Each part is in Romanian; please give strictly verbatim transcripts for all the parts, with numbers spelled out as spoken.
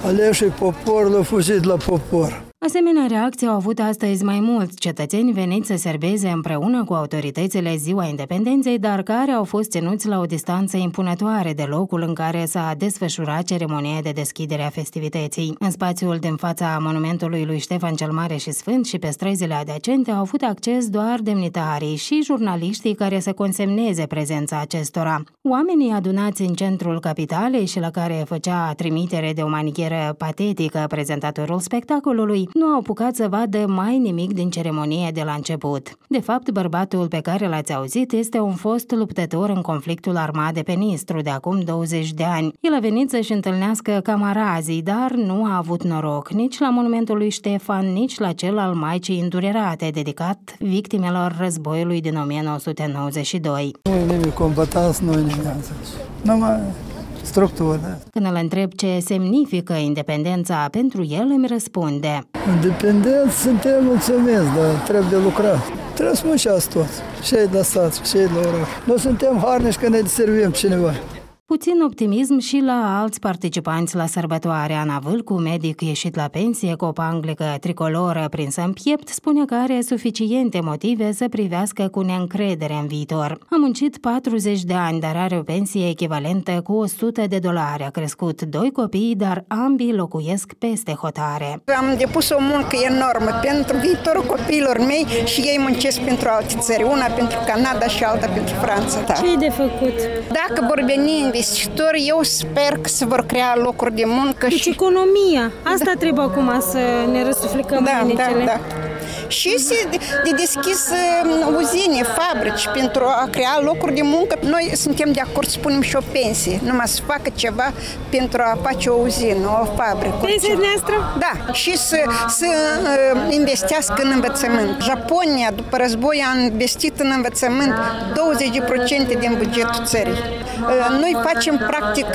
Aleșii popor l-a fugit la popor. Asemenea reacții au avut astăzi mai mulți cetățeni veniți să serbeze împreună cu autoritățile Ziua Independenței, dar care au fost ținuți la o distanță impunătoare de locul în care s-a desfășurat ceremonia de deschidere a festivității. În spațiul din fața monumentului lui Ștefan cel Mare și Sfânt și pe străzile adiacente au avut acces doar demnitarii și jurnaliștii care să consemneze prezența acestora. Oamenii adunați în centrul capitalei și la care făcea trimitere de o manieră patetică prezentatorul spectacolului, nu au apucat să vadă mai nimic din ceremonie de la început. De fapt, bărbatul pe care l-ați auzit este un fost luptător în conflictul armat de pe Nistru de acum douăzeci de ani. El a venit să-și întâlnească camarazii, dar nu a avut noroc nici la monumentul lui Ștefan, nici la cel al Maicii Îndurerate, dedicat victimelor războiului din o mie nouă sute nouăzeci și doi. Nu e nimic combatanți, nu e nimic. Numai structură. Când îl întreb ce semnifică independența pentru el, îmi răspunde: Independenți suntem mulțumiți, dar trebuie de lucrat. Trebuie să muncească toți, și ei de sat, și ei de oraș. Noi suntem harnici că ne servim cineva. Puțin optimism și la alți participanți la sărbătoare. Ana Vâlcu, medic ieșit la pensie cu o panglică tricoloră prinsă în piept, spune că are suficiente motive să privească cu neîncredere în viitor. A muncit patruzeci de ani, dar are o pensie echivalentă cu o sută de dolari. A crescut doi copii, dar ambii locuiesc peste hotare. Am depus o muncă enormă pentru viitorul copiilor mei și ei muncesc pentru alte țări. Una pentru Canada și alta pentru Franța. Da. Ce-i de făcut? Dacă vor veni investitori, eu sper că se vor crea locuri de muncă. Deci și economia. Asta da. Trebuie acum să ne răsuflecăm da, mâinile. Da, da. Și se de, de deschis uzine, fabrici pentru a crea locuri de muncă. Noi suntem de acord să punem și o pensie, numai să facă ceva pentru a face o uzină, o fabrică. Pensia noastră? Da, și să, să investească în învățământ. Japonia, după război, a investit în învățământ douăzeci la sută din bugetul țării. Noi facem, practic,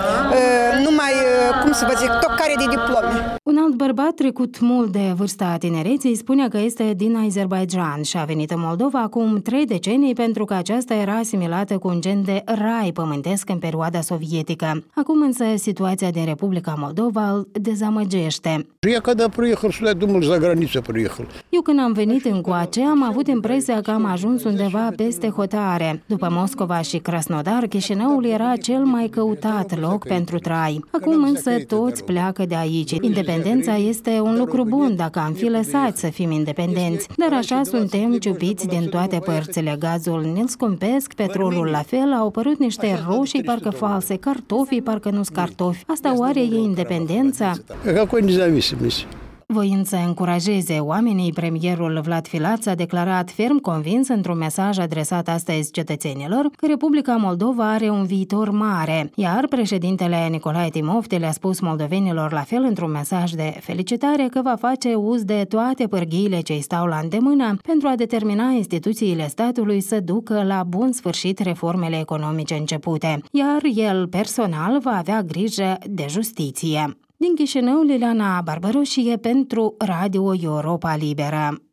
numai, cum să vă zic, tocare de diplome. Un alt bărbat trecut mult de vârsta tinereței spune că este din Azerbaidjan și a venit în Moldova acum trei decenii pentru că aceasta era asimilată cu un gen de rai pământesc în perioada sovietică. Acum însă situația din Republica Moldova îl dezamăgește. Eu când am venit încoace am avut impresia că am ajuns undeva peste hotare. După Moscova și Krasnodar, Chișinăul era cel mai căutat loc pentru trai. Acum însă toți pleacă de aici. Independența este un lucru bun dacă am fi lăsați să fim independenți, dar așa suntem ciupiți din toate părțile. Gazul ne-l scumpesc, petrolul la fel, au apărut niște roșii parcă false, cartofii parcă nu-s cartofi. Asta oare e independența? Voind să încurajeze oamenii, premierul Vlad Filat a declarat ferm convins într-un mesaj adresat astăzi cetățenilor că Republica Moldova are un viitor mare, iar președintele Nicolae Timofte le-a spus moldovenilor la fel într-un mesaj de felicitare că va face uz de toate pârghiile ce îi stau la îndemână pentru a determina instituțiile statului să ducă la bun sfârșit reformele economice începute, iar el personal va avea grijă de justiție. Din Chișinău, Liliana Barbaroșie pentru Radio Europa Liberă.